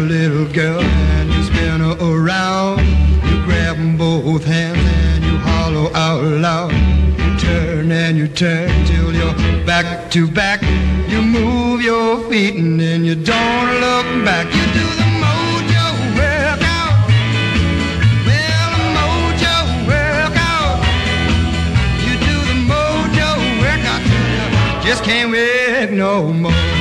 little girl and you spin her around. You grab them both hands and you hollow out loud. You turn and you turn till you're back to back. You move your feet and then you don't look back. You do the mojo workout. Well, the mojo workout. You do the mojo workout till you just can't wait no more.